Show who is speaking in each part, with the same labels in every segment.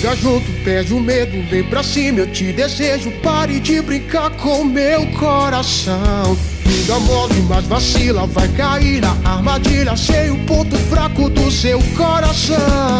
Speaker 1: Chega junto, perde o medo, vem pra cima, eu te desejo. Pare de brincar com meu coração. Liga mole, mas vacila, vai cair na armadilha. Sei o ponto fraco do seu coração.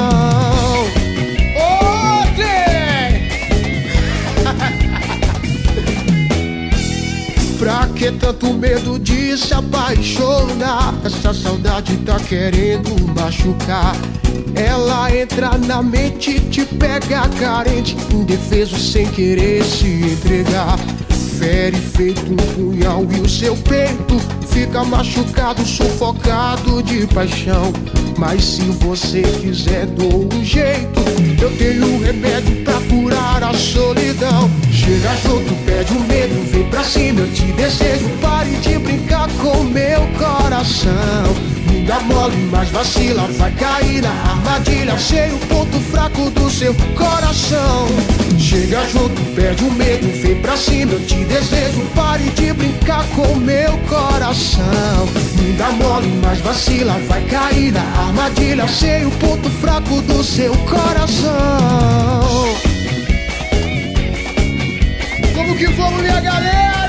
Speaker 1: Pra que tanto medo de se apaixonar? Essa saudade tá querendo machucar. Ela entra na mente, te pega carente, indefeso sem querer se entregar. Fere feito um punhal e o seu peito fica machucado, sufocado de paixão. Mas se você quiser, dou um jeito. Eu tenho remédio pra curar a solidão. Chega junto, perde o medo, vem pra cima, eu te desejo. Pare de brincar com meu coração. Liga mole, mas vacila, vai cair na armadilha. Sei o ponto fraco do seu coração. Chega junto, perde o medo, vem pra cima, eu te desejo. Pare de brincar com meu coração. Liga mole, mas vacila, vai cair na armadilha. Sei o ponto fraco do seu coração. Como que vamos, minha galera?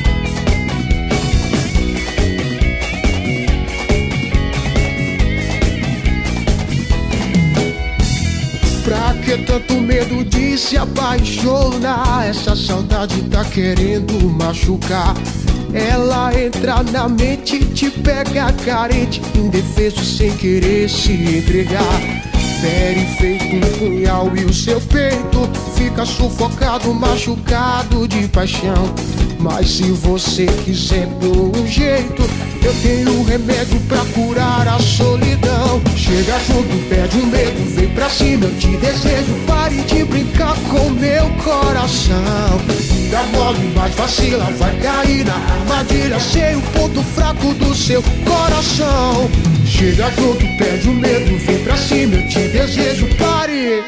Speaker 1: Pra que tanto medo de se apaixonar? Essa saudade tá querendo machucar. Ela entra na mente, te pega carente, indefeso sem querer se entregar. Fere feito um punhal e o seu peito fica sufocado, machucado de paixão. Mas se você quiser, dou um jeito. Eu tenho remédio pra curar a solidão. Chega junto, perde o medo, vem pra cima, eu te desejo. Pare de brincar com meu coração. Liga mole, mas vacila, vai cair na armadilha. Sei o ponto fraco do seu coração. Chega junto, perde o medo, vem pra cima, eu te desejo. Pare!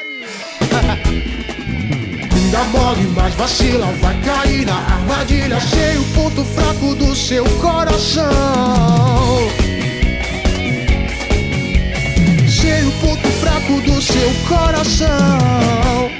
Speaker 1: Liga mole, mas vacila, vai cair na armadilha. Sei o ponto fraco do seu coração. Sei o ponto fraco do seu coração.